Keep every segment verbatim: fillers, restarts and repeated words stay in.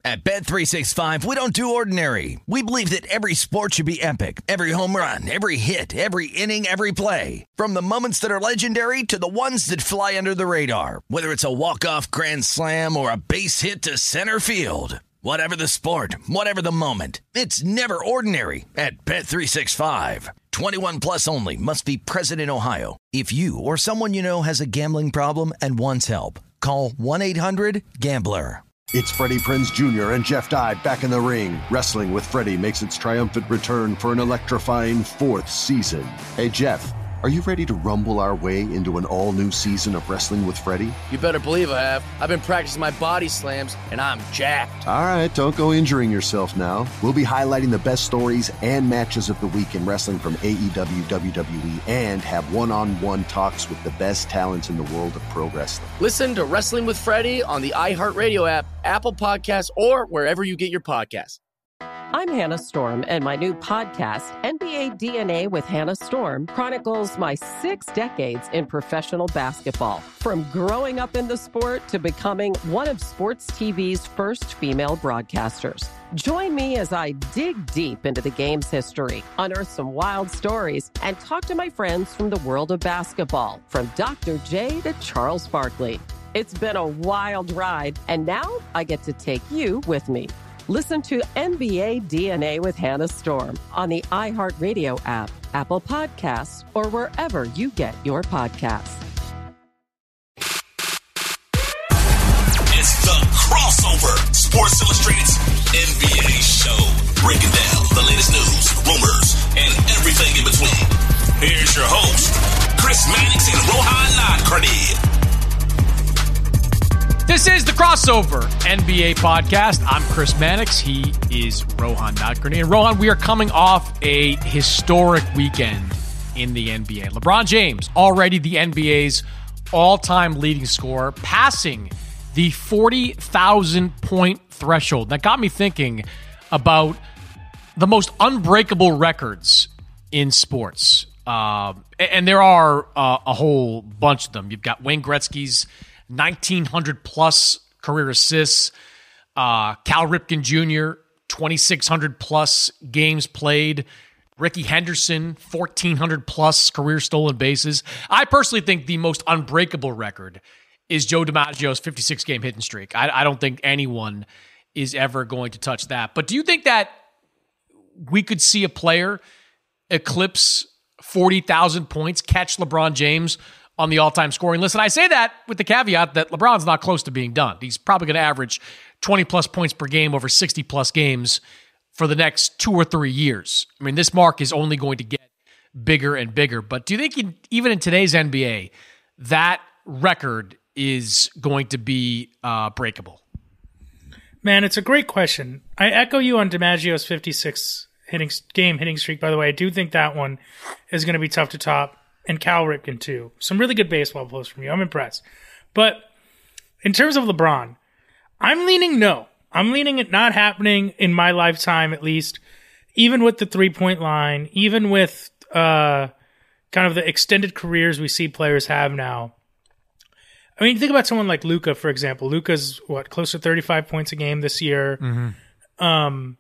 At Bet three sixty-five, we don't do ordinary. We believe that every sport should be epic. Every home run, every hit, every inning, every play. From the moments that are legendary to the ones that fly under the radar. Whether it's a walk-off grand slam or a base hit to center field. Whatever the sport, whatever the moment. It's never ordinary at Bet three sixty-five. twenty-one plus only. Must be present in Ohio. If you or someone you know has a gambling problem and wants help, call one eight hundred gambler. It's Freddie Prinze Junior and Jeff Dye back in the ring. Wrestling with Freddie makes its triumphant return for an electrifying fourth season. Hey, Jeff, are you ready to rumble our way into an all-new season of Wrestling with Freddie? You better believe I have. I've been practicing my body slams, and I'm jacked. All right, don't go injuring yourself now. We'll be highlighting the best stories and matches of the week in wrestling from A E W, W W E, and have one-on-one talks with the best talents in the world of pro wrestling. Listen to Wrestling with Freddie on the iHeartRadio app, Apple Podcasts, or wherever you get your podcasts. I'm Hannah Storm, and my new podcast, N B A D N A with Hannah Storm, chronicles my six decades in professional basketball. From growing up in the sport to becoming one of sports T V's first female broadcasters. Join me as I dig deep into the game's history, unearth some wild stories, and talk to my friends from the world of basketball, from Doctor J to Charles Barkley. It's been a wild ride, and now I get to take you with me. Listen to N B A D N A with Hannah Storm on the iHeartRadio app, Apple Podcasts, or wherever you get your podcasts. It's the Crossover, Sports Illustrated's N B A show. Breaking down the latest news, rumors, and everything in between. Here's your host, Chris Mannix and Rohan Nadkarni. This is the Crossover N B A podcast. I'm Chris Mannix. He is Rohan Nadkarni. And Rohan, we are coming off a historic weekend in the N B A. LeBron James, already the N B A's all-time leading scorer, passing the forty thousand point threshold. That got me thinking about the most unbreakable records in sports. Uh, and there are uh, a whole bunch of them. You've got Wayne Gretzky's nineteen hundred plus career assists. Uh, Cal Ripken Junior, twenty-six hundred plus games played. Ricky Henderson, fourteen hundred plus career stolen bases. I personally think the most unbreakable record is Joe DiMaggio's fifty-six game hitting streak. I, I don't think anyone is ever going to touch that. But do you think that we could see a player eclipse forty thousand points, catch LeBron James on the all-time scoring list? And I say that with the caveat that LeBron's not close to being done. He's probably going to average twenty-plus points per game over sixty-plus games for the next two or three years. I mean, this mark is only going to get bigger and bigger. But do you think in, even in today's N B A, that record is going to be uh, breakable? Man, it's a great question. I echo you on DiMaggio's fifty-six hitting game hitting streak, by the way. I do think that one is going to be tough to top. And Cal Ripken, too. Some really good baseball posts from you. I'm impressed. But in terms of LeBron, I'm leaning no. I'm leaning it not happening in my lifetime, at least. Even with the three-point line, even with uh, kind of the extended careers we see players have now. I mean, think about someone like Luka, for example. Luka's, what, close to thirty-five points a game this year. Mm-hmm. Um,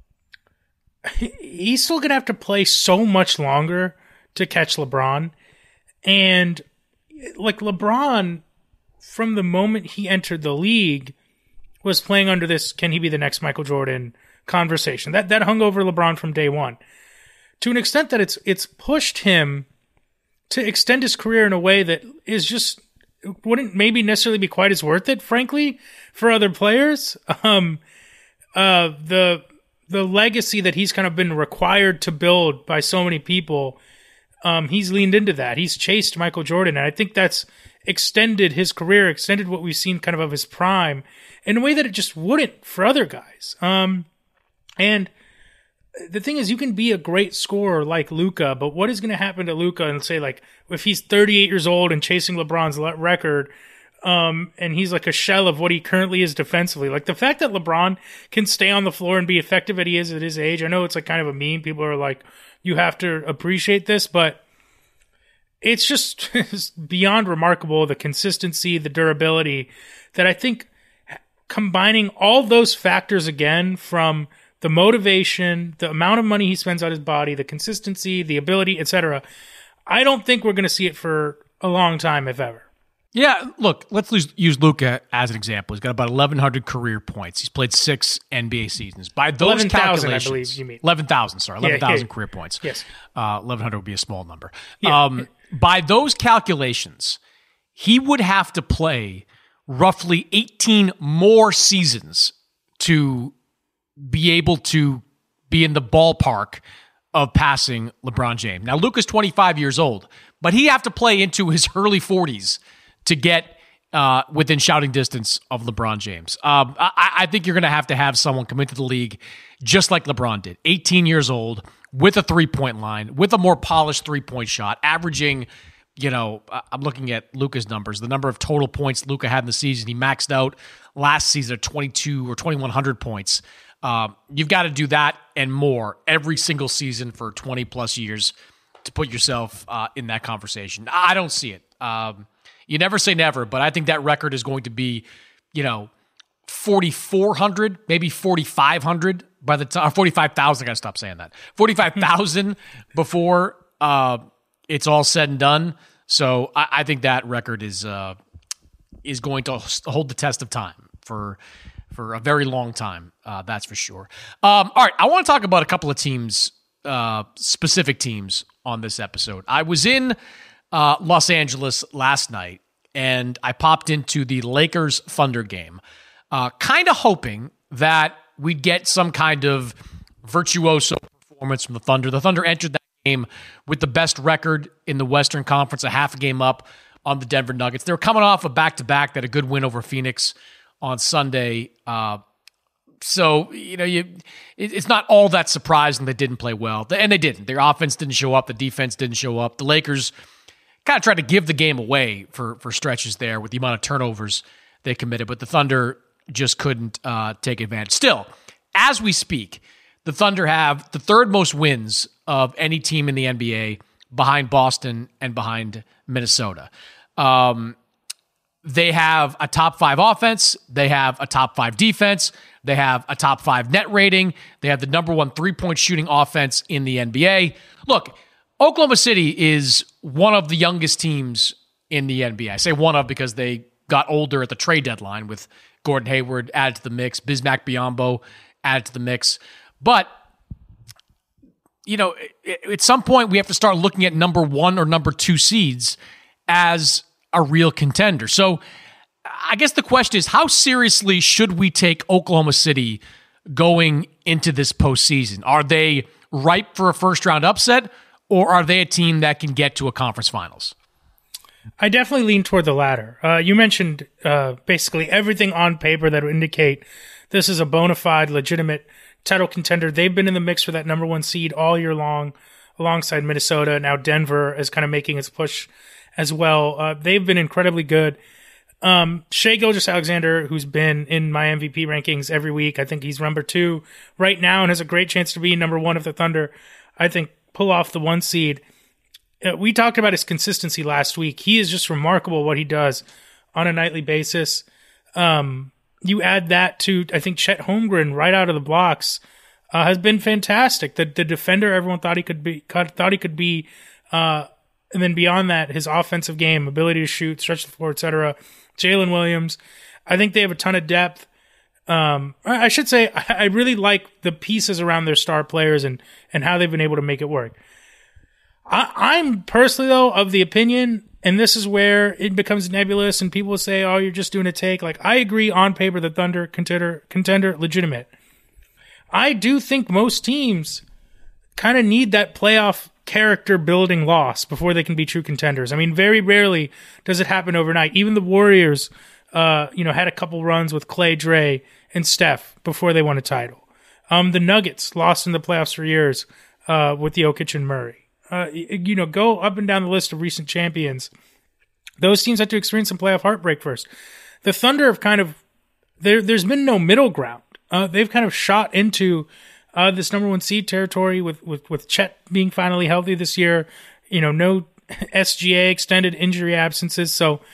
he's still going to have to play so much longer to catch LeBron. And like LeBron, from the moment he entered the league, was playing under this can he be the next Michael Jordan conversation. That that hung over LeBron from day one. To an extent that it's it's pushed him to extend his career in a way that is just wouldn't maybe necessarily be quite as worth it, frankly, for other players. Um uh the the legacy that he's kind of been required to build by so many people. Um, he's leaned into that. He's chased Michael Jordan, and I think that's extended his career, extended what we've seen kind of of his prime in a way that it just wouldn't for other guys. Um, and the thing is, you can be a great scorer like Luka, but what is going to happen to Luka and say, like, if he's thirty-eight years old and chasing LeBron's record, um, and he's like a shell of what he currently is defensively? Like, the fact that LeBron can stay on the floor and be effective as he is at his age, I know it's like kind of a meme. People are like, you have to appreciate this, but it's just beyond remarkable, the consistency, the durability, that I think combining all those factors again, from the motivation, the amount of money he spends on his body, the consistency, the ability, et cetera, I don't think we're going to see it for a long time, if ever. Yeah, look, let's use, use Luka as an example. He's got about eleven hundred career points. He's played six N B A seasons. By those eleven thousand, calculations, I believe you mean. eleven thousand, sorry, eleven thousand yeah, yeah. career points. Yes. Uh, eleven hundred would be a small number. Yeah. Um, by those calculations, he would have to play roughly eighteen more seasons to be able to be in the ballpark of passing LeBron James. Now, Luka's twenty-five years old, but he'd have to play into his early forties to get uh, within shouting distance of LeBron James. Um, I, I think you're going to have to have someone come into the league just like LeBron did, eighteen years old, with a three-point line, with a more polished three-point shot, averaging, you know, I'm looking at Luka's numbers, the number of total points Luka had in the season. He maxed out last season at twenty-two or twenty-one hundred points. Um, you've got to do that and more every single season for twenty plus years to put yourself uh, in that conversation. I don't see it. Um, you never say never, but I think that record is going to be, you know, forty-four hundred, maybe forty-five hundred by the time, forty-five thousand. I got to stop saying that. forty-five thousand before uh, it's all said and done. So I, I think that record is uh, is going to hold the test of time for for a very long time. Uh, that's for sure. Um, all right, I want to talk about a couple of teams, uh, specific teams on this episode. I was in uh, Los Angeles last night, and I popped into the Lakers Thunder game, uh, kind of hoping that we'd get some kind of virtuoso performance from the Thunder. The Thunder entered that game with the best record in the Western Conference, a half a game up on the Denver Nuggets. They were coming off a back-to-back that had a good win over Phoenix on Sunday. Uh, so, you know, you it, it's not all that surprising they didn't play well. And they didn't. Their offense didn't show up. The defense didn't show up. The Lakers kind of tried to give the game away for, for stretches there with the amount of turnovers they committed, but the Thunder just couldn't uh, take advantage. Still, as we speak, the Thunder have the third most wins of any team in the N B A, behind Boston and behind Minnesota. Um, they have a top five offense. They have a top five defense. They have a top five net rating. They have the number one three-point shooting offense in the N B A. Look, Oklahoma City is one of the youngest teams in the N B A. I say one of because they got older at the trade deadline with Gordon Hayward added to the mix, Bismack Biyombo added to the mix. But, you know, at some point we have to start looking at number one or number two seeds as a real contender. So I guess the question is, how seriously should we take Oklahoma City going into this postseason? Are they ripe for a first-round upset, or are they a team that can get to a conference finals? I definitely lean toward the latter. Uh, you mentioned uh, basically everything on paper that would indicate this is a bona fide, legitimate title contender. They've been in the mix for that number one seed all year long, alongside Minnesota. Now Denver is kind of making its push as well. Uh, they've been incredibly good. Um, Shai Gilgeous-Alexander, who's been in my M V P rankings every week, I think he's number two right now and has a great chance to be number one if the Thunder, I think, pull off the one seed. Uh, we talked about his consistency last week. He is just remarkable what he does on a nightly basis. Um, you add that to, I think, Chet Holmgren right out of the blocks uh, has been fantastic. The the defender everyone thought he could be, thought he could be, uh, and then beyond that, his offensive game, ability to shoot, stretch the floor, et cetera. Jalen Williams, I think they have a ton of depth. Um, I should say I really like the pieces around their star players and, and how they've been able to make it work. I, I'm personally, though, of the opinion, and this is where it becomes nebulous and people say, oh, you're just doing a take. Like, I agree on paper the Thunder contender, contender legitimate. I do think most teams kind of need that playoff character building loss before they can be true contenders. I mean, very rarely does it happen overnight. Even the Warriors, uh, you know, had a couple runs with Clay, Dre, and Steph before they won a title. Um, the Nuggets lost in the playoffs for years uh, with Jokic and Murray. Uh, you know, go up and down the list of recent champions. Those teams had to experience some playoff heartbreak first. The Thunder have kind of, there, there's been no middle ground. Uh, they've kind of shot into uh, this number one seed territory with, with, with Chet being finally healthy this year. You know, no S G A, extended injury absences. So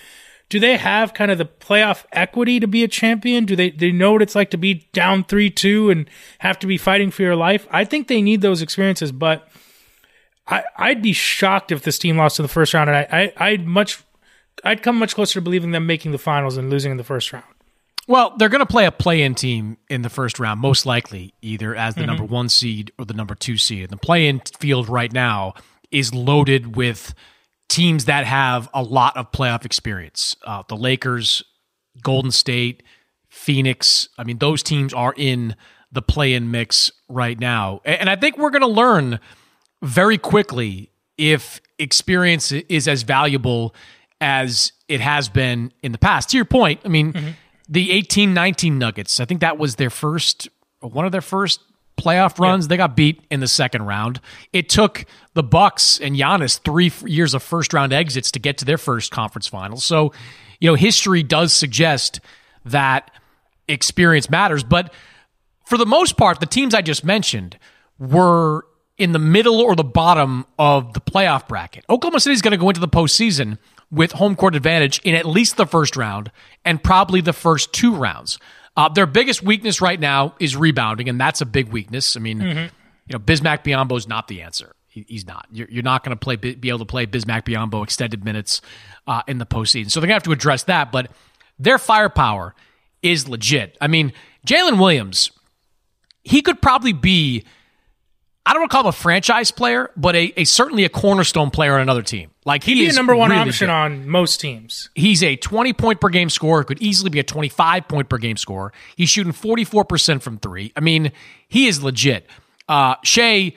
do they have kind of the playoff equity to be a champion? Do they, do they know what it's like to be down three two and have to be fighting for your life? I think they need those experiences, but I, I'd be shocked if this team lost in the first round, and I, I, I'd much, I'd come much closer to believing them making the finals and losing in the first round. Well, they're going to play a play-in team in the first round, most likely, either as the mm-hmm. number one seed or the number two seed. And the play-in field right now is loaded with teams that have a lot of playoff experience. Uh, the Lakers, Golden State, Phoenix. I mean, those teams are in the play-in mix right now. And I think we're going to learn very quickly if experience is as valuable as it has been in the past. To your point, I mean, mm-hmm. the eighteen nineteen Nuggets, I think that was their first, one of their first playoff runs. Yeah. They got beat in the second round. It took the Bucks and Giannis three f- years of first round exits to get to their first conference finals. So, you know, history does suggest that experience matters. But for the most part, the teams I just mentioned were in the middle or the bottom of the playoff bracket. Oklahoma City is going to go into the postseason with home court advantage in at least the first round and probably the first two rounds. Uh, their biggest weakness right now is rebounding, and that's a big weakness. I mean, mm-hmm. you know, Bismack Biyombo is not the answer. He, he's not. You're, you're not going to play be able to play Bismack Biyombo extended minutes uh, in the postseason. So they're going to have to address that, but their firepower is legit. I mean, Jalen Williams, he could probably be, I don't want to call him a franchise player, but a, a certainly a cornerstone player on another team. Like he He'd be is a number one really option good. on most teams. He's a twenty point per game scorer, could easily be a twenty-five point per game scorer. He's shooting forty-four percent from three. I mean, he is legit. Uh, Shea,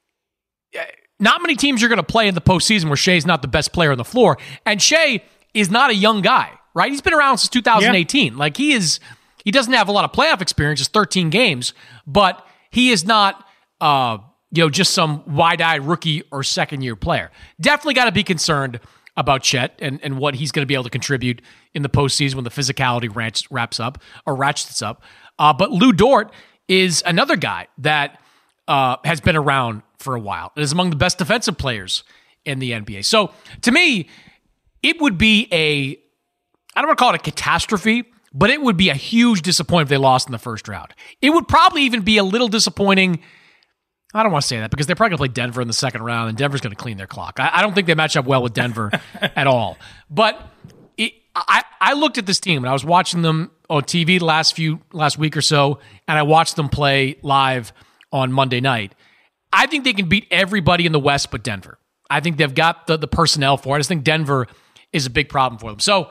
not many teams you're going to play in the postseason where Shea's not the best player on the floor. And Shea is not a young guy, right? He's been around since two thousand eighteen. Yeah. Like he is, he doesn't have a lot of playoff experience, just thirteen games, but he is not, uh, you know, just some wide-eyed rookie or second-year player. Definitely got to be concerned about Chet and, and what he's going to be able to contribute in the postseason when the physicality wraps, wraps up or ratchets up. Uh, but Lou Dort is another guy that uh, has been around for a while and is among the best defensive players in the N B A. So to me, it would be a, I don't want to call it a catastrophe, but it would be a huge disappointment if they lost in the first round. It would probably even be a little disappointing. I don't want to say that because they're probably going to play Denver in the second round, and Denver's going to clean their clock. I, I don't think they match up well with Denver at all. But it, I, I looked at this team, and I was watching them on T V the last few last week or so, and I watched them play live on Monday night. I think they can beat everybody in the West but Denver. I think they've got the, the personnel for it. I just think Denver is a big problem for them. So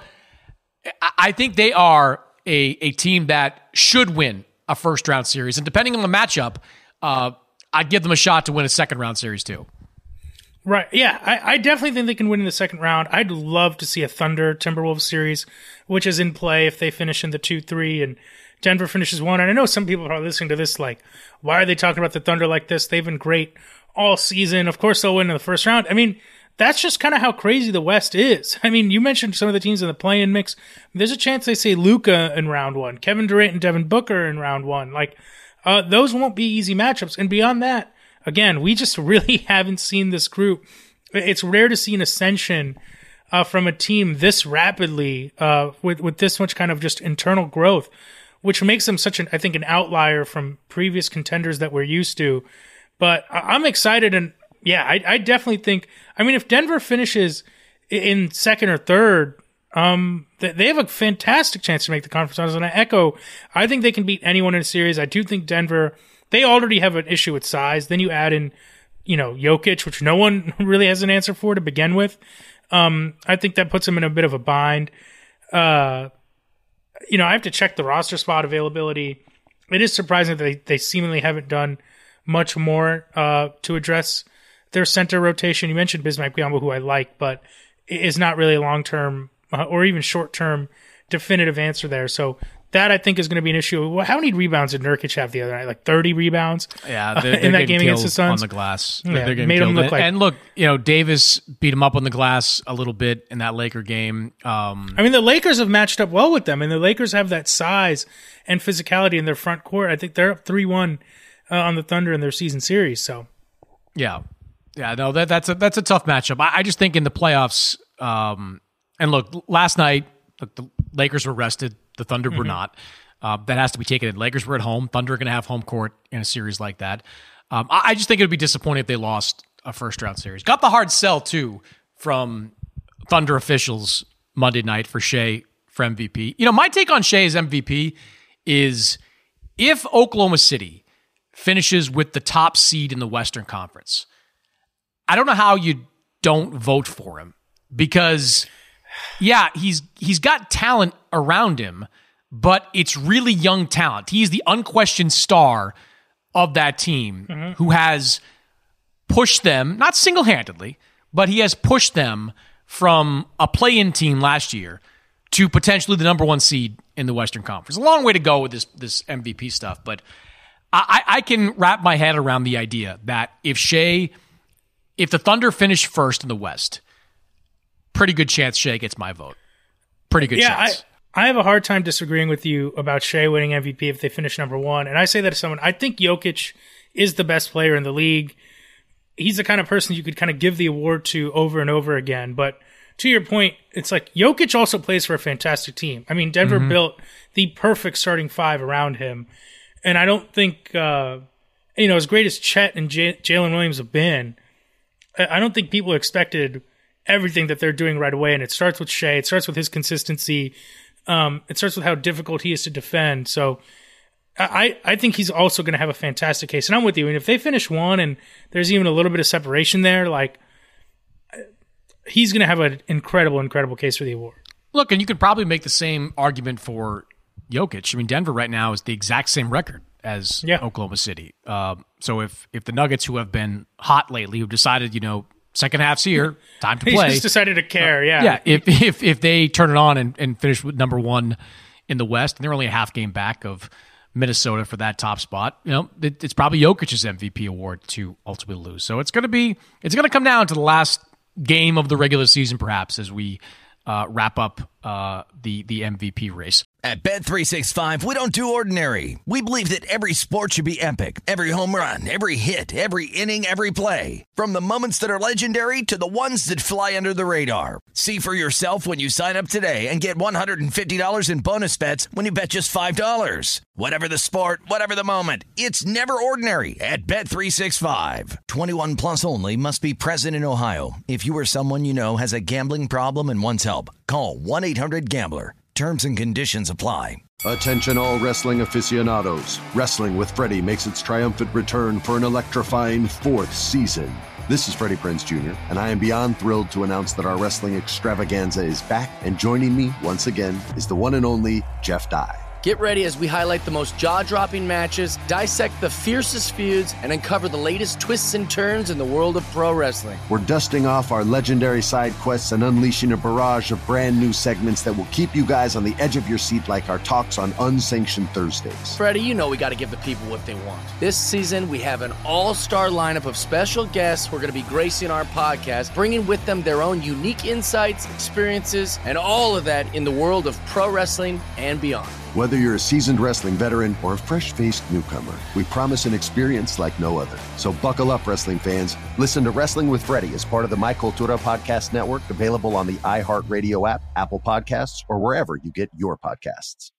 I, I think they are a, a team that should win a first-round series, and depending on the matchup, uh, I'd give them a shot to win a second-round series, too. Right. Yeah, I, I definitely think they can win in the second round. I'd love to see a Thunder Timberwolves series, which is in play if they finish in the two three and Denver finishes one. And I know some people are listening to this like, why are they talking about the Thunder like this? They've been great all season. Of course, they'll win in the first round. I mean, that's just kind of how crazy the West is. I mean, you mentioned some of the teams in the play-in mix. There's a chance they say Luka in round one, Kevin Durant and Devin Booker in round one. Like, Uh, those won't be easy matchups. And beyond that, again, we just really haven't seen this group. It's rare to see an ascension uh, from a team this rapidly uh, with, with this much kind of just internal growth, which makes them such an, I think, an outlier from previous contenders that we're used to. But I- I'm excited. And yeah, I, I definitely think, I mean, if Denver finishes in second or third, Um, they have a fantastic chance to make the conference finals, and I echo, I think they can beat anyone in a series. I do think Denver, they already have an issue with size. Then you add in, you know, Jokic, which no one really has an answer for to begin with. Um, I think that puts them in a bit of a bind. Uh, you know, I have to check the roster spot availability. It is surprising that they, they seemingly haven't done much more uh, to address their center rotation. You mentioned Bismack Biyombo, who I like, but is not really a long-term Uh, or even short-term definitive answer there. So that, I think, is going to be an issue. Well, how many rebounds did Nurkic have the other night? Like thirty rebounds yeah, they're, uh, in they're that game against the Suns? On the glass. Yeah, they're made them look like... And look, you know, Davis beat him up on the glass a little bit in that Laker game. Um, I mean, the Lakers have matched up well with them, and the Lakers have that size and physicality in their front court. I think they're up three one uh, on the Thunder in their season series. So, Yeah. Yeah, no, that, that's, a, that's a tough matchup. I, I just think in the playoffs, um, and look, last night, The, the Lakers were rested. The Thunder mm-hmm. were not. Uh, that has to be taken in. Lakers were at home. Thunder are going to have home court in a series like that. Um, I, I just think it would be disappointing if they lost a first-round series. Got the hard sell, too, from Thunder officials Monday night for Shai for M V P. You know, my take on Shai as M V P is if Oklahoma City finishes with the top seed in the Western Conference, I don't know how you don't vote for him because, yeah, he's he's got talent around him, but it's really young talent. He's the unquestioned star of that team mm-hmm. who has pushed them, not single-handedly, but he has pushed them from a play-in team last year to potentially the number one seed in the Western Conference. A long way to go with this this M V P stuff, but I, I can wrap my head around the idea that if Shai, if the Thunder finish first in the West, pretty good chance Shai gets my vote. Pretty good yeah, chance. I, I have a hard time disagreeing with you about Shai winning M V P if they finish number one, and I say that as someone, I think Jokic is the best player in the league. He's the kind of person you could kind of give the award to over and over again, but to your point, it's like Jokic also plays for a fantastic team. I mean, Denver mm-hmm. built the perfect starting five around him. And I don't think, uh, you know, as great as Chet and J- Jalen Williams have been, I don't think people expected everything that they're doing right away. And it starts with Shai. It starts with his consistency. Um, it starts with how difficult he is to defend. So I, I think he's also going to have a fantastic case. And I'm with you. And if they finish one and there's even a little bit of separation there, like, he's going to have an incredible, incredible case for the award. Look, and you could probably make the same argument for Jokic. I mean, Denver right now is the exact same record as yeah. Oklahoma City. Um, so if if the Nuggets, who have been hot lately, who've decided, you know, second half's here, time to play. He's just decided to care, uh, yeah. Yeah, if, if if they turn it on and, and finish with number one in the West, and they're only a half game back of Minnesota for that top spot, you know, it, it's probably Jokic's M V P award to ultimately lose. So it's going to be, it's going to come down to the last game of the regular season, perhaps, as we uh, wrap up uh, the the M V P race. At Bet three sixty-five, we don't do ordinary. We believe that every sport should be epic. Every home run, every hit, every inning, every play. From the moments that are legendary to the ones that fly under the radar. See for yourself when you sign up today and get one hundred fifty dollars in bonus bets when you bet just five dollars. Whatever the sport, whatever the moment, it's never ordinary at Bet three sixty-five. twenty-one plus only. Must be present in Ohio. If you or someone you know has a gambling problem and wants help, call one eight hundred gambler. Terms and conditions apply. Attention all wrestling aficionados. Wrestling with Freddie makes its triumphant return for an electrifying fourth season. This is Freddie Prinze Junior, and I am beyond thrilled to announce that our wrestling extravaganza is back, and joining me once again is the one and only Jeff Dye. Get ready as we highlight the most jaw-dropping matches, dissect the fiercest feuds, and uncover the latest twists and turns in the world of pro wrestling. We're dusting off our legendary side quests and unleashing a barrage of brand new segments that will keep you guys on the edge of your seat like our talks on Unsanctioned Thursdays. Freddie, you know we got to give the people what they want. This season, we have an all-star lineup of special guests who are going to be gracing our podcast, bringing with them their own unique insights, experiences, and all of that in the world of pro wrestling and beyond. Whether you're a seasoned wrestling veteran or a fresh-faced newcomer, we promise an experience like no other. So buckle up, wrestling fans. Listen to Wrestling with Freddie as part of the My Cultura Podcast Network, available on the iHeartRadio app, Apple Podcasts, or wherever you get your podcasts.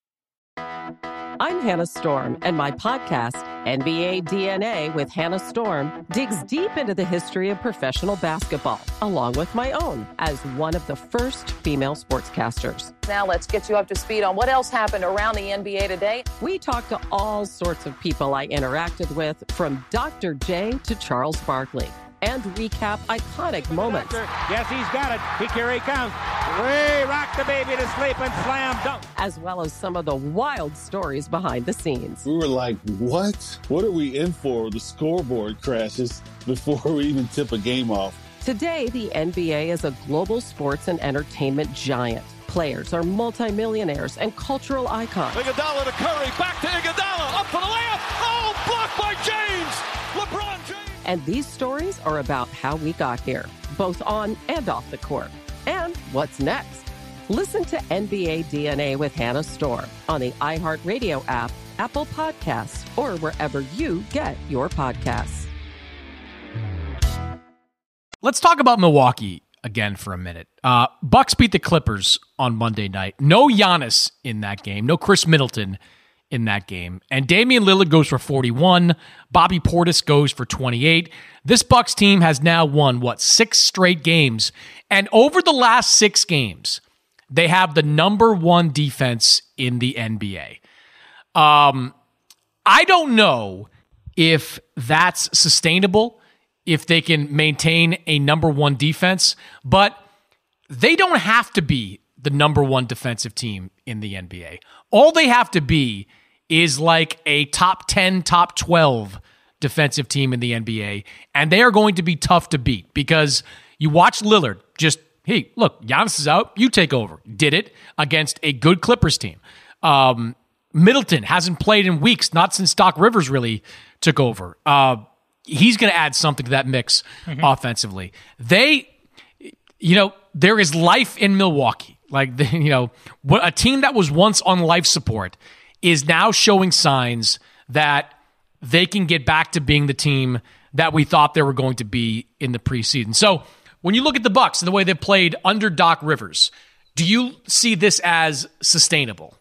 I'm Hannah Storm, and my podcast, N B A D N A with Hannah Storm, digs deep into the history of professional basketball, along with my own, as one of the first female sportscasters. Now let's get you up to speed on what else happened around the N B A today. We talked to all sorts of people I interacted with, from Doctor J to Charles Barkley, and recap iconic moments. Yes, he's got it. Here he comes. Way rock the baby to sleep and slam dunk. As well as some of the wild stories behind the scenes. We were like, what? What are we in for? The scoreboard crashes before we even tip a game off. Today, the N B A is a global sports and entertainment giant. Players are multimillionaires and cultural icons. Iguodala to Curry, back to Iguodala, up for the layup. Oh, blocked by James. LeBron James. And these stories are about how we got here, both on and off the court. And what's next? Listen to N B A D N A with Hannah Storm on the iHeartRadio app, Apple Podcasts, or wherever you get your podcasts. Let's talk about Milwaukee. again for a minute. Uh, Bucks beat the Clippers on Monday night. No Giannis in that game. No Chris Middleton in that game. And Damian Lillard goes for forty-one. Bobby Portis goes for twenty-eight. This Bucks team has now won, what, six straight games. And over the last six games, they have the number one defense in the N B A. Um, I don't know if that's sustainable, if they can maintain a number one defense, but they don't have to be the number one defensive team in the N B A. All they have to be is like a top ten, top twelve defensive team in the N B A, and they are going to be tough to beat because you watch Lillard just, hey, look, Giannis is out, you take over. Did it against a good Clippers team. Um, Middleton hasn't played in weeks, not since Doc Rivers really took over. Uh, he's going to add something to that mix mm-hmm. offensively. They, you know, there is life in Milwaukee. Like, the, you know, a team that was once on life support is now showing signs that they can get back to being the team that we thought they were going to be in the preseason. So when you look at the Bucks and the way they played under Doc Rivers, do you see this as sustainable?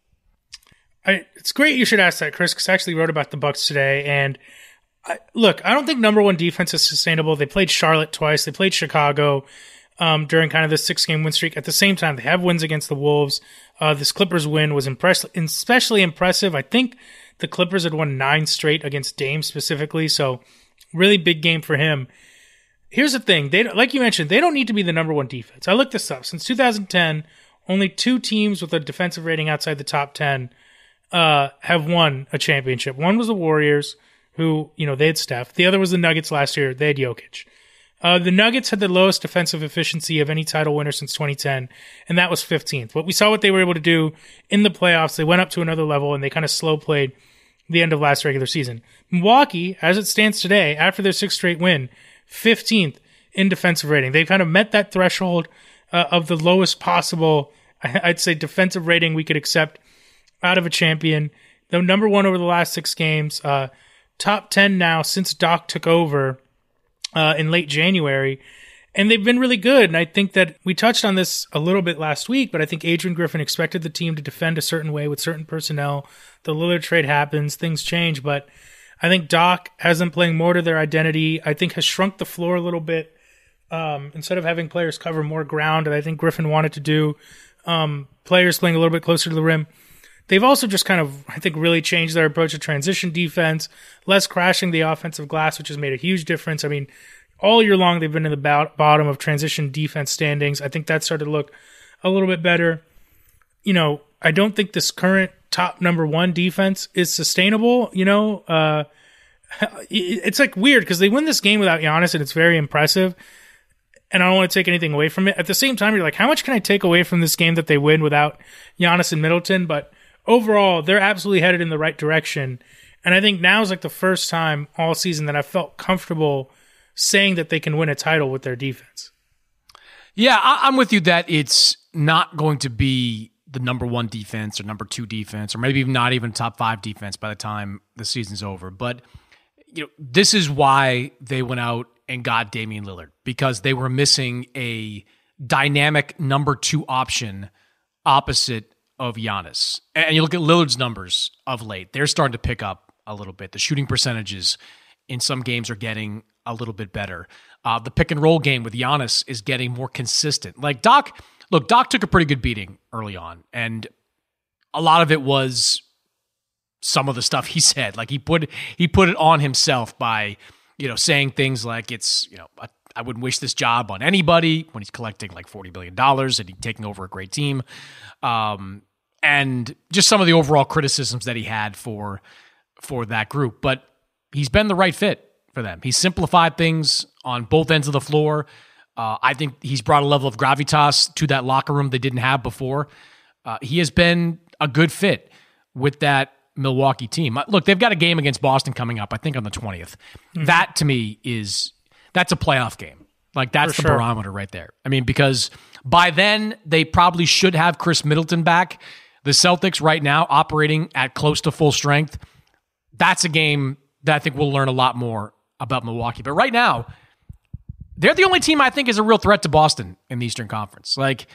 I, it's great you should ask that, Chris, because I actually wrote about the Bucks today. And I, look, I don't think number one defense is sustainable. They played Charlotte twice. They played Chicago um, during kind of this six-game win streak. At the same time, they have wins against the Wolves. Uh, this Clippers win was impress- especially impressive. I think the Clippers had won nine straight against Dame specifically, so really big game for him. Here's the thing. They, like you mentioned, they don't need to be the number one defense. I looked this up. Since two thousand ten, only two teams with a defensive rating outside the top ten uh, have won a championship. One was the Warriors, who, you know, they had Steph. The other was the Nuggets last year. They had Jokic. Uh, the Nuggets had the lowest defensive efficiency of any title winner since twenty ten, and that was fifteenth. But we saw what they were able to do in the playoffs. They went up to another level, and they kind of slow played the end of last regular season. Milwaukee, as it stands today, after their sixth straight win, fifteenth in defensive rating. They kind of met that threshold uh, of the lowest possible, I'd say, defensive rating we could accept out of a champion. They're number one over the last six games. Uh, top ten now since Doc took over uh, in late January. And they've been really good. And I think that we touched on this a little bit last week, but I think Adrian Griffin expected the team to defend a certain way with certain personnel. The Lillard trade happens, things change, but I think Doc has them playing more to their identity. I think has shrunk the floor a little bit. Um, instead of having players cover more ground, and I think Griffin wanted to do, um, players playing a little bit closer to the rim. They've also just kind of, I think, really changed their approach to transition defense, less crashing the offensive glass, which has made a huge difference. I mean, all year long, they've been in the bottom of transition defense standings. I think that started to look a little bit better. You know, I don't think this current top number one defense is sustainable. You know, uh, it's like weird because they win this game without Giannis, and it's very impressive. And I don't want to take anything away from it. At the same time, you're like, how much can I take away from this game that they win without Giannis and Middleton? But overall, they're absolutely headed in the right direction. And I think now is like the first time all season that I felt comfortable saying that they can win a title with their defense. Yeah, I'm with you that it's not going to be the number one defense or number two defense, or maybe not even top five defense by the time the season's over. But you know, this is why they went out and got Damian Lillard, because they were missing a dynamic number two option opposite of Giannis. And you look at Lillard's numbers of late, they're starting to pick up a little bit. The shooting percentages in some games are getting a little bit better. Uh, the pick and roll game with Giannis is getting more consistent. Like Doc, look, Doc took a pretty good beating early on, and a lot of it was some of the stuff he said. Like he put he put it on himself by, you know, saying things like it's, you know, I, I wouldn't wish this job on anybody when he's collecting like forty billion dollars and he's taking over a great team. Um, and just some of the overall criticisms that he had for for that group. But he's been the right fit for them. He's simplified things on both ends of the floor. Uh, I think he's brought a level of gravitas to that locker room they didn't have before. Uh, he has been a good fit with that Milwaukee team. Look, they've got a game against Boston coming up, I think on the twentieth. Mm-hmm. That to me is, that's a playoff game. Like that's For the sure. barometer right there. I mean, because by then they probably should have Chris Middleton back. The Celtics right now operating at close to full strength. That's a game that I think we'll learn a lot more about Milwaukee. But right now, they're the only team I think is a real threat to Boston in the Eastern Conference. Like,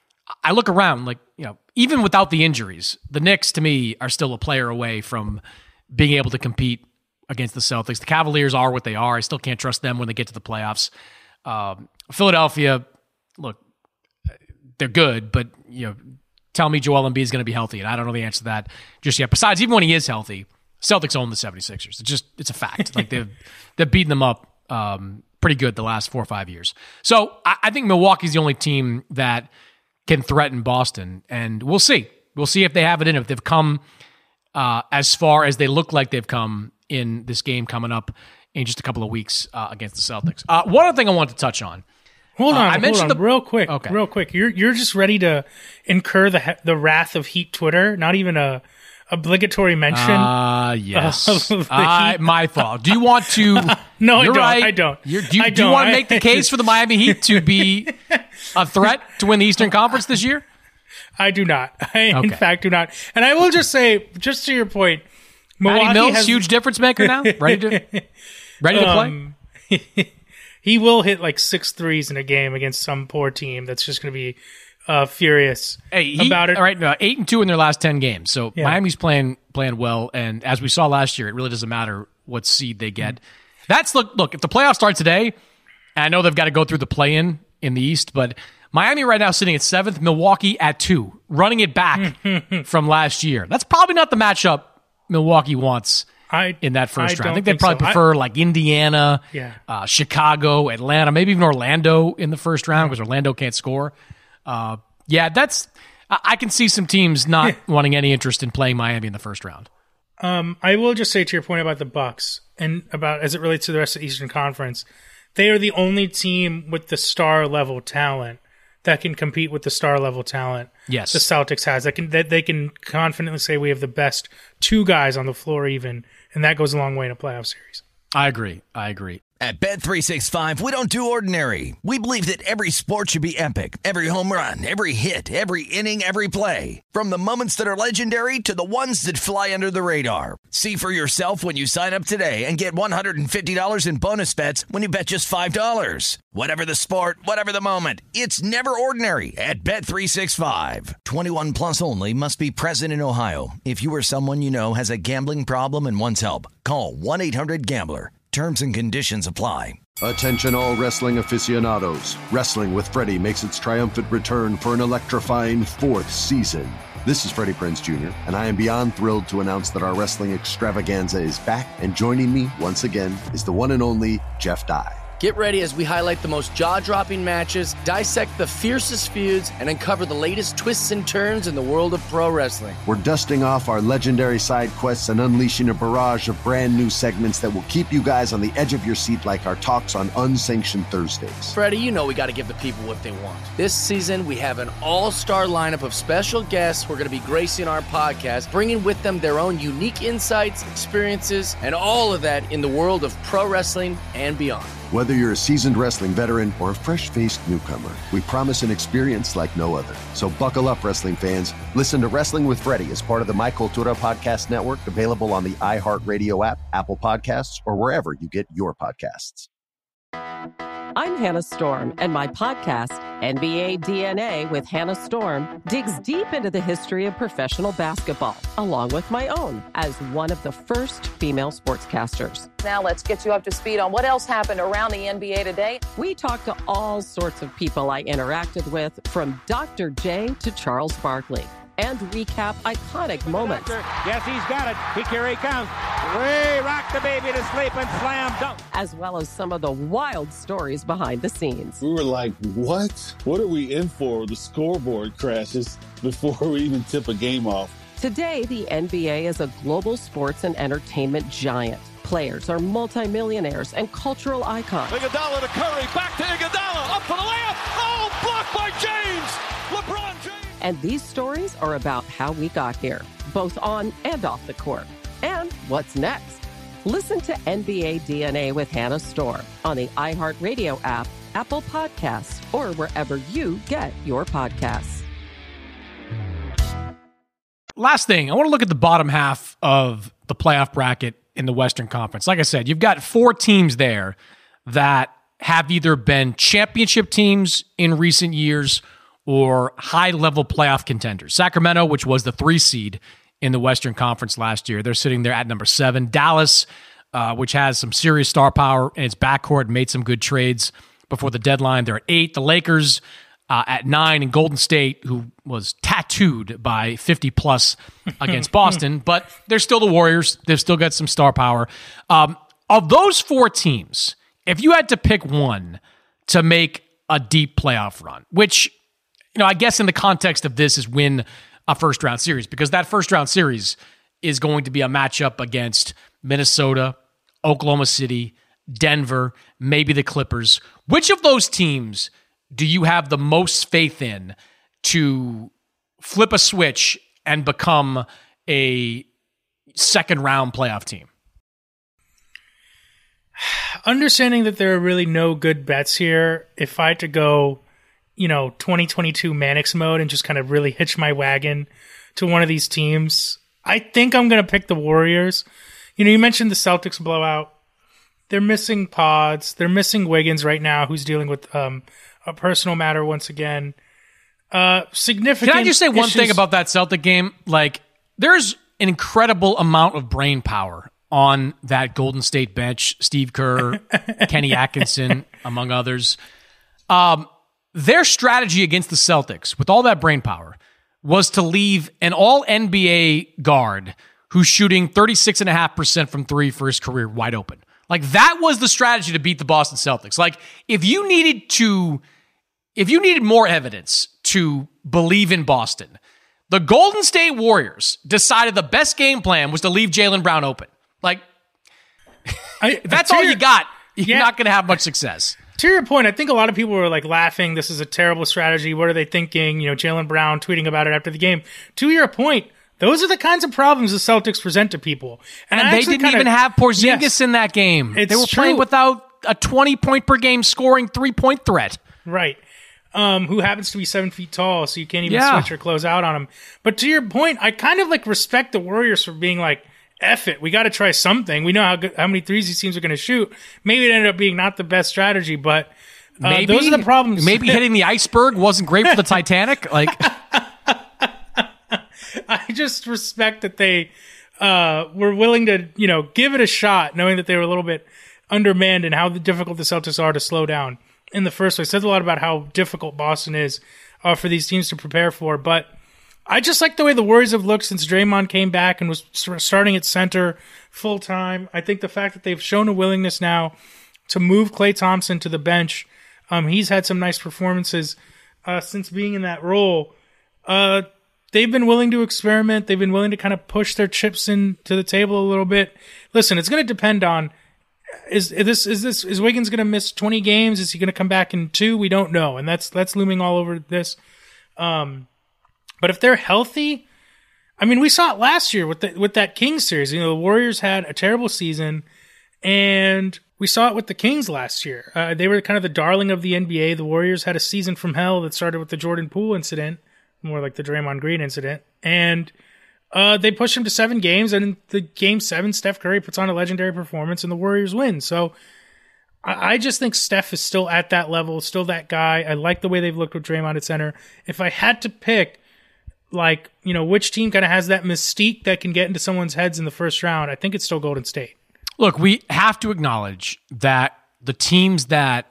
I look around, like, you know, even without the injuries, the Knicks, to me, are still a player away from being able to compete against the Celtics. The Cavaliers are what they are. I still can't trust them when they get to the playoffs. Um, Philadelphia, look, they're good, but, you know, tell me Joel Embiid is going to be healthy, and I don't know the answer to that just yet. Besides, even when he is healthy, Celtics own the 76ers. It's just, it's a fact. Like, they've, they've beaten them up um, pretty good the last four or five years. So I, I think Milwaukee's the only team that can threaten Boston, and we'll see. We'll see if they have it in, if they've come uh, as far as they look like they've come in this game coming up in just a couple of weeks uh, against the Celtics. Uh, one other thing I want to touch on. Hold on, uh, I mentioned hold on, the, real quick, okay. real quick. You're you're just ready to incur the the wrath of Heat Twitter. Not even a obligatory mention. Ah, uh, yes, uh, my fault. Do you want to? no, I don't. Right. I don't. You're, do you, I do you don't. want to make the case for the Miami Heat to be a threat to win the Eastern Conference this year? I do not. I, okay. in fact, do not. And I will just say, just to your point, Milwaukee Patty Mills, has, huge difference maker now, ready to ready to um, play. He will hit like six threes in a game against some poor team that's just going to be uh, furious hey, he, about it. All right, no, eight and two in their last ten games. So yeah. Miami's playing playing well, and as we saw last year, it really doesn't matter what seed they get. Mm-hmm. That's look look. If the playoffs start today, and I know they've got to go through the play-in in the East, but Miami right now sitting at seventh, Milwaukee at two, running it back from last year. That's probably not the matchup Milwaukee wants. I, in that first I round. I think they'd probably so. prefer I, like Indiana, yeah. uh, Chicago, Atlanta, maybe even Orlando in the first round because Orlando can't score. Uh, yeah, that's I, I can see some teams not wanting any interest in playing Miami in the first round. Um, I will just say to your point about the Bucks and about as it relates to the rest of the Eastern Conference, they are the only team with the star level talent that can compete with the star level talent yes. the Celtics has. That can that they can confidently say we have the best two guys on the floor even, and that goes a long way in a playoff series. I agree. I agree. At Bet three sixty-five, we don't do ordinary. We believe that every sport should be epic. Every home run, every hit, every inning, every play. From the moments that are legendary to the ones that fly under the radar. See for yourself when you sign up today and get one hundred fifty dollars in bonus bets when you bet just five dollars. Whatever the sport, whatever the moment, it's never ordinary at Bet three sixty-five. twenty-one plus only. Must be present in Ohio. If you or someone you know has a gambling problem and wants help, call one eight hundred gambler. Terms and conditions apply. Attention all wrestling aficionados. Wrestling with Freddie makes its triumphant return for an electrifying fourth season. This is Freddie Prinze Junior, and I am beyond thrilled to announce that our wrestling extravaganza is back, and joining me once again is the one and only Jeff Dye. Get ready as we highlight the most jaw-dropping matches, dissect the fiercest feuds, and uncover the latest twists and turns in the world of pro wrestling. We're dusting off our legendary side quests and unleashing a barrage of brand new segments that will keep you guys on the edge of your seat like our talks on Unsanctioned Thursdays. Freddie, you know we got to give the people what they want. This season, we have an all-star lineup of special guests who are going to be gracing our podcast, bringing with them their own unique insights, experiences, and all of that in the world of pro wrestling and beyond. Whether you're a seasoned wrestling veteran or a fresh-faced newcomer, we promise an experience like no other. So buckle up, wrestling fans. Listen to Wrestling with Freddie as part of the My Cultura Podcast Network, available on the iHeartRadio app, Apple Podcasts, or wherever you get your podcasts. I'm Hannah Storm, and my podcast, N B A D N A with Hannah Storm, digs deep into the history of professional basketball, along with my own, as one of the first female sportscasters. Now let's get you up to speed on what else happened around the N B A today. We talk to all sorts of people I interacted with, from Doctor J to Charles Barkley, and recap iconic moments. Yes, he's got it. He here he comes. Way rock the baby to sleep and slam dunk. As well as some of the wild stories behind the scenes. We were like, what? What are we in for? The scoreboard crashes before we even tip a game off. Today, the N B A is a global sports and entertainment giant. Players are multimillionaires and cultural icons. Iguodala to Curry, back to Iguodala, up for the layup. Oh, blocked by James. LeBron James. And these stories are about how we got here, both on and off the court. And what's next? Listen to N B A D N A with Hannah Storm on the iHeartRadio app, Apple Podcasts, or wherever you get your podcasts. Last thing, I want to look at the bottom half of the playoff bracket in the Western Conference. Like I said, you've got four teams there that have either been championship teams in recent years or high-level playoff contenders. Sacramento, which was the three seed in the Western Conference last year, they're sitting there at number seven. Dallas, uh, which has some serious star power in its backcourt, made some good trades before the deadline. They're at eight. The Lakers uh, at nine, and Golden State, who was tattooed by fifty-plus against Boston, but they're still the Warriors. They've still got some star power. Um, of those four teams, if you had to pick one to make a deep playoff run, which, you know, I guess in the context of this is win a first-round series, because that first-round series is going to be a matchup against Minnesota, Oklahoma City, Denver, maybe the Clippers. Which of those teams do you have the most faith in to flip a switch and become a second-round playoff team? Understanding that there are really no good bets here, if I had to go, you know, twenty twenty-two Mannix mode and just kind of really hitch my wagon to one of these teams, I think I'm going to pick the Warriors. You know, you mentioned the Celtics blowout. They're missing Pods. They're missing Wiggins right now, who's dealing with um, a personal matter once again. Uh, significant. Can I just say one issues- thing about that Celtic game? Like, there's an incredible amount of brain power on that Golden State bench. Steve Kerr, Kenny Atkinson, among others. Um, their strategy against the Celtics, with all that brain power, was to leave an all N B A guard who's shooting thirty-six point five percent from three for his career wide open. Like, that was the strategy to beat the Boston Celtics. Like, if you needed to, if you needed more evidence to believe in Boston, the Golden State Warriors decided the best game plan was to leave Jaylen Brown open. Like, I, if that's all your, you got, you're yeah. not going to have much success. To your point, I think a lot of people were like laughing. This is a terrible strategy. What are they thinking? You know, Jaylen Brown tweeting about it after the game. To your point, those are the kinds of problems the Celtics present to people. And, and I they didn't kinda, even have Porzingis yes, in that game. They were true. playing without a twenty-point per game scoring three-point threat. Right. Um, who happens to be seven feet tall, so you can't even yeah. switch or close out on him. But to your point, I kind of like respect the Warriors for being like, F it, we got to try something. We know how good, how many threes these teams are going to shoot. Maybe it ended up being not the best strategy, but uh, maybe, those are the problems. Maybe hitting the iceberg wasn't great for the Titanic. Like, I just respect that they uh, were willing to, you know, give it a shot, knowing that they were a little bit undermanned and how difficult the Celtics are to slow down in the first place. It says a lot about how difficult Boston is uh, for these teams to prepare for, but I just like the way the Warriors have looked since Draymond came back and was starting at center full time. I think the fact that they've shown a willingness now to move Klay Thompson to the bench, um, he's had some nice performances uh, since being in that role. Uh, they've been willing to experiment. They've been willing to kind of push their chips into the table a little bit. Listen, it's going to depend on is, is this is this is Wiggins going to miss twenty games? Is he going to come back in two? We don't know, and that's that's looming all over this. Um, But if they're healthy, I mean, we saw it last year with the, with that Kings series. You know, the Warriors had a terrible season, and we saw it with the Kings last year. Uh, they were kind of the darling of the N B A. The Warriors had a season from hell that started with the Jordan Poole incident, more like the Draymond Green incident, and uh, they pushed him to seven games. And in the game seven, Steph Curry puts on a legendary performance, and the Warriors win. So I, I just think Steph is still at that level, still that guy. I like the way they've looked with Draymond at center. If I had to pick, like, you know, which team kind of has that mystique that can get into someone's heads in the first round, I think it's still Golden State. Look, we have to acknowledge that the teams that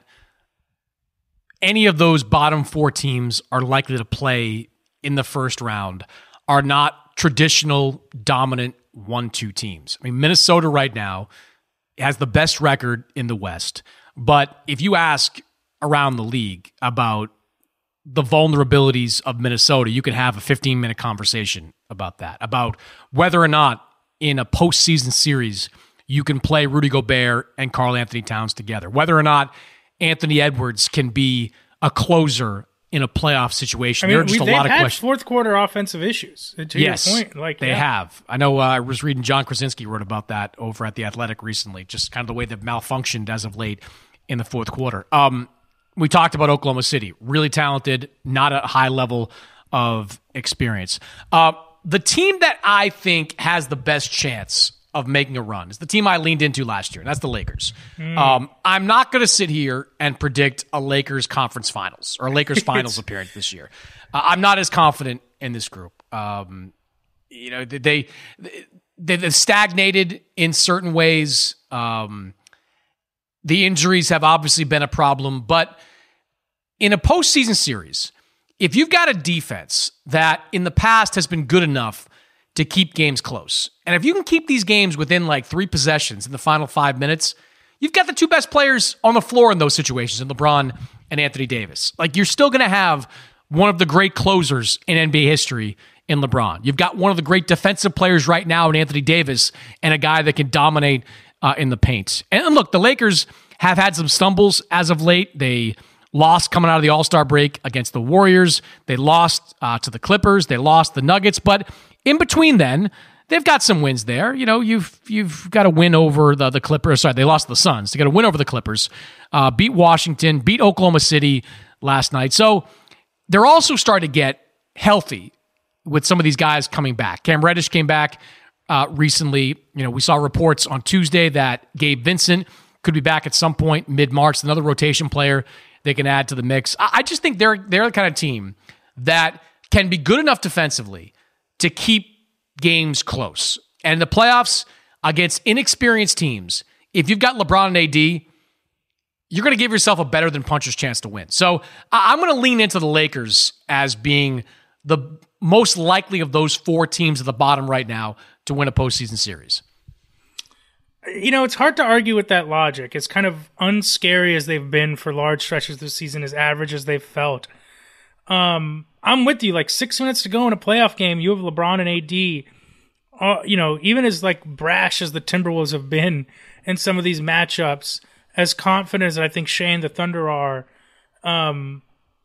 any of those bottom four teams are likely to play in the first round are not traditional dominant one two teams. I mean, Minnesota right now has the best record in the West. But if you ask around the league about the vulnerabilities of Minnesota, you can have a fifteen-minute conversation about that, about whether or not in a postseason series you can play Rudy Gobert and Karl Anthony Towns together, whether or not Anthony Edwards can be a closer in a playoff situation. I mean, there are just we, a lot of had questions. Fourth quarter offensive issues. To yes, your point, like they yeah. have. I know. Uh, I was reading John Krasinski wrote about that over at The Athletic recently. Just kind of the way they've malfunctioned as of late in the fourth quarter. Um, we talked about Oklahoma City, really talented, not a high level of experience. Uh, the team that I think has the best chance of making a run. It's the team I leaned into last year, and that's the Lakers. Mm. Um, I'm not going to sit here and predict a Lakers conference finals or a Lakers finals appearance this year. Uh, I'm not as confident in this group. Um, you know, they, they, they've stagnated in certain ways. Um, the injuries have obviously been a problem, but in a postseason series, if you've got a defense that in the past has been good enough to keep games close, and if you can keep these games within like three possessions in the final five minutes, you've got the two best players on the floor in those situations, in LeBron and Anthony Davis. Like, you're still going to have one of the great closers in N B A history in LeBron. You've got one of the great defensive players right now in Anthony Davis, and a guy that can dominate uh, in the paint. And look, the Lakers have had some stumbles as of late. They lost coming out of the All-Star break against the Warriors. They lost uh, to the Clippers. They lost the Nuggets. But in between then, they've got some wins there. You know, you've you've got a win over the, the Clippers. Sorry, they lost to the Suns. They got a win over the Clippers. Uh, beat Washington. Beat Oklahoma City last night. So they're also starting to get healthy with some of these guys coming back. Cam Reddish came back uh, recently. You know, we saw reports on Tuesday that Gabe Vincent could be back at some point mid-March. Another rotation player they can add to the mix. I just think they're they're the kind of team that can be good enough defensively to keep games close. And in the playoffs against inexperienced teams, if you've got LeBron and A D, you're going to give yourself a better than puncher's chance to win. So I'm going to lean into the Lakers as being the most likely of those four teams at the bottom right now to win a postseason series. You know, it's hard to argue with that logic. It's kind of unscary as they've been for large stretches this season, as average as they've felt. Um, I'm with you. Like, six minutes to go in a playoff game, you have LeBron and A D. Uh, you know, even as like brash as the Timberwolves have been in some of these matchups, as confident as I think Shea and the Thunder are, um,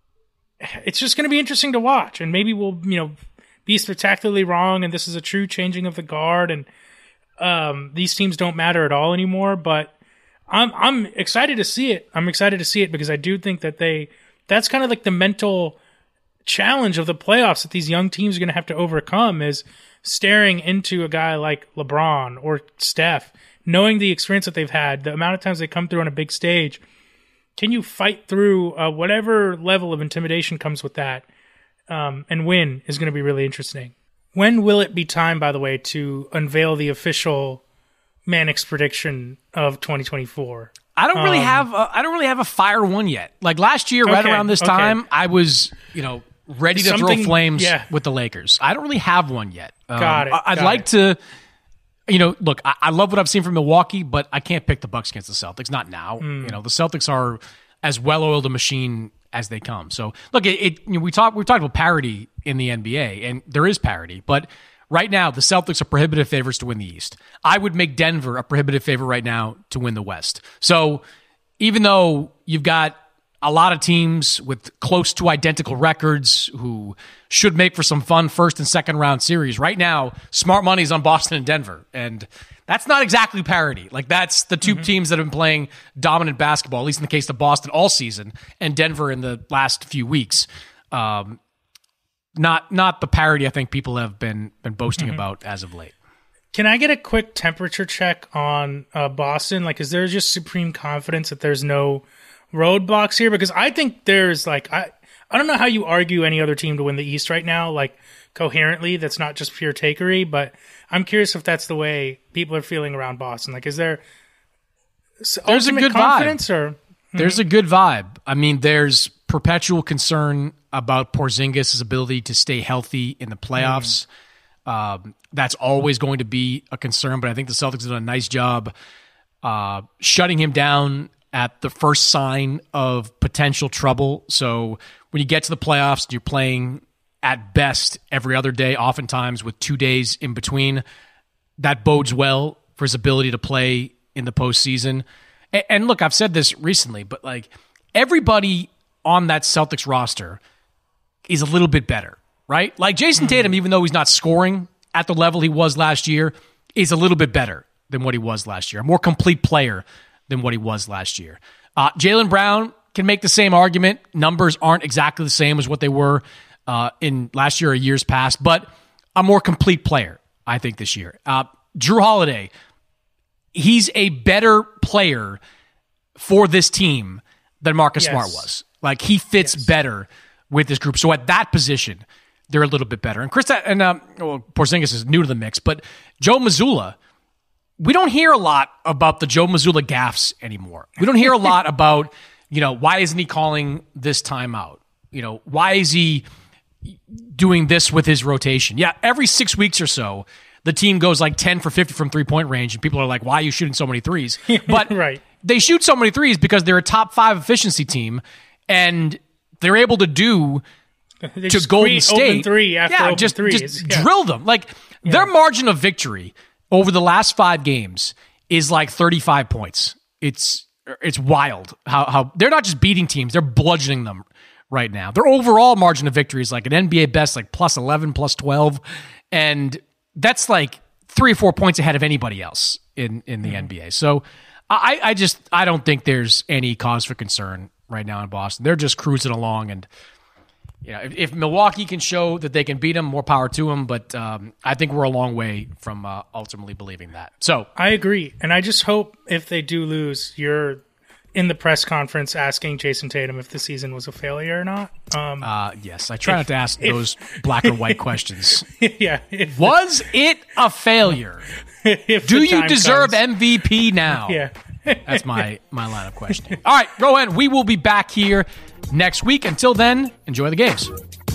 it's just going to be interesting to watch. And maybe we'll, you know, be spectacularly wrong, and this is a true changing of the guard, and Um, these teams don't matter at all anymore, but I'm I'm excited to see it. I'm excited to see it because I do think that they that's kind of like the mental challenge of the playoffs that these young teams are going to have to overcome, is staring into a guy like LeBron or Steph, knowing the experience that they've had, the amount of times they come through on a big stage. Can you fight through uh, whatever level of intimidation comes with that um, and win is going to be really interesting. When will it be time, by the way, to unveil the official Mannix prediction of twenty twenty-four? I don't really um, have a, I don't really have a fire one yet. Like last year, right okay, around this okay. time, I was, you know, ready to Something- throw flames yeah. with the Lakers. I don't really have one yet. Um, Got it, I- I'd got like it. to, you know, look, I-, I love what I've seen from Milwaukee, but I can't pick the Bucks against the Celtics. Not now. Mm. You know, the Celtics are as well-oiled a machine as they come. So, look, it, it you know, we talked we talked about parity in the N B A, and there is parity, but right now, the Celtics are prohibitive favorites to win the East. I would make Denver a prohibitive favorite right now to win the West. So even though you've got a lot of teams with close to identical records who should make for some fun first and second round series, right now, smart money's on Boston and Denver. And that's not exactly parity. Like, that's the two mm-hmm. teams that have been playing dominant basketball, at least in the case of Boston all season, and Denver in the last few weeks. Um, Not not the parity I think people have been been boasting mm-hmm. about as of late. Can I get a quick temperature check on uh, Boston? Like, is there just supreme confidence that there's no roadblocks here? Because I think there's like I I don't know how you argue any other team to win the East right now, like coherently. That's not just pure takery, but I'm curious if that's the way people are feeling around Boston. Like, is there there's a good confidence vibe. or mm-hmm. There's a good vibe. I mean, there's perpetual concern about Porzingis' ability to stay healthy in the playoffs. Mm. Um, that's always going to be a concern, but I think the Celtics have done a nice job uh, shutting him down at the first sign of potential trouble. So when you get to the playoffs, you're playing at best every other day, oftentimes with two days in between. That bodes well for his ability to play in the postseason. And, and look, I've said this recently, but like everybody on that Celtics roster is a little bit better, right? Like Jason mm-hmm. Tatum, even though he's not scoring at the level he was last year, is a little bit better than what he was last year. A more complete player than what he was last year. Uh, Jaylen Brown can make the same argument. Numbers aren't exactly the same as what they were uh, in last year or years past, but a more complete player, I think, this year. Uh, Jrue Holiday, he's a better player for this team than Marcus yes. Smart was. Like, he fits yes. better with this group. So at that position, they're a little bit better. And Chris and um, well, Porzingis is new to the mix, but Joe Mazzulla, we don't hear a lot about the Joe Mazzulla gaffes anymore. We don't hear a lot about, you know, why isn't he calling this timeout? You know, why is he doing this with his rotation? Yeah, every six weeks or so, the team goes like ten for fifty from three-point range, and people are like, why are you shooting so many threes? But right. they shoot so many threes because they're a top five efficiency team, and they're able to do they to Golden State. Open three after yeah, open just, threes. just yeah. drill them. Like, yeah. their margin of victory over the last five games is like thirty-five points. It's it's wild how how they're not just beating teams, they're bludgeoning them right now. Their overall margin of victory is like an N B A best, like plus eleven, plus twelve, and that's like three or four points ahead of anybody else in, in the mm. N B A. So I, I just I don't think there's any cause for concern right now in Boston. They're just cruising along, and you know, if, if Milwaukee can show that they can beat them, more power to them. But um, I think we're a long way from uh, ultimately believing that. So I agree, and I just hope if they do lose, you're in the press conference asking Jason Tatum if the season was a failure or not. Um, uh, yes, I try if, not to ask if, those black or white questions. Yeah, was the, it a failure? Do you deserve comes. M V P now? Yeah. That's my, my line of questioning. All right, Rohan, we will be back here next week. Until then, enjoy the games.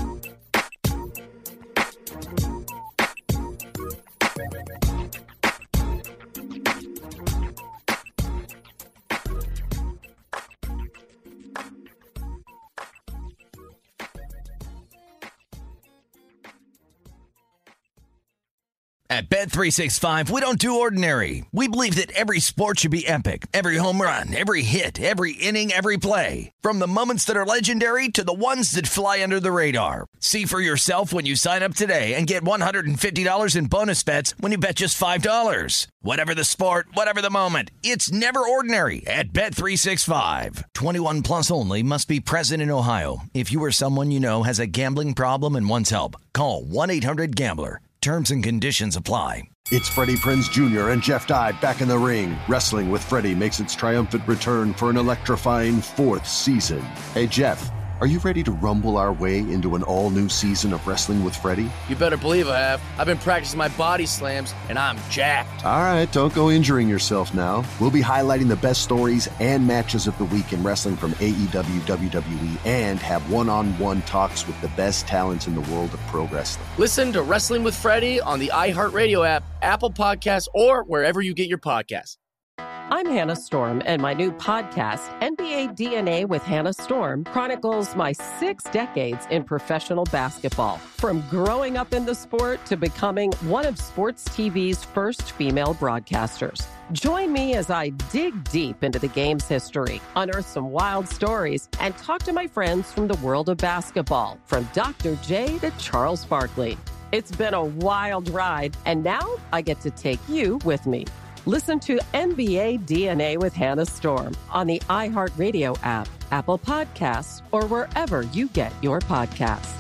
At Bet three sixty-five, we don't do ordinary. We believe that every sport should be epic. Every home run, every hit, every inning, every play. From the moments that are legendary to the ones that fly under the radar. See for yourself when you sign up today and get one hundred fifty dollars in bonus bets when you bet just five dollars. Whatever the sport, whatever the moment, it's never ordinary at Bet three sixty-five. twenty-one plus only. Must be present in Ohio. If you or someone you know has a gambling problem and wants help, call one eight hundred gambler. Terms and conditions apply. It's Freddie Prinze Junior and Jeff Dye back in the ring. Wrestling with Freddie makes its triumphant return for an electrifying fourth season. Hey, Jeff, are you ready to rumble our way into an all-new season of Wrestling with Freddie? You better believe I have. I've been practicing my body slams, and I'm jacked. All right, don't go injuring yourself now. We'll be highlighting the best stories and matches of the week in wrestling from A E W, W W E, and have one-on-one talks with the best talents in the world of pro wrestling. Listen to Wrestling with Freddie on the iHeartRadio app, Apple Podcasts, or wherever you get your podcasts. I'm Hannah Storm, and my new podcast, N B A D N A with Hannah Storm, chronicles my six decades in professional basketball. From growing up in the sport to becoming one of sports T V's first female broadcasters. Join me as I dig deep into the game's history, unearth some wild stories, and talk to my friends from the world of basketball, from Doctor J to Charles Barkley. It's been a wild ride, and now I get to take you with me. Listen to N B A D N A with Hannah Storm on the iHeartRadio app, Apple Podcasts, or wherever you get your podcasts.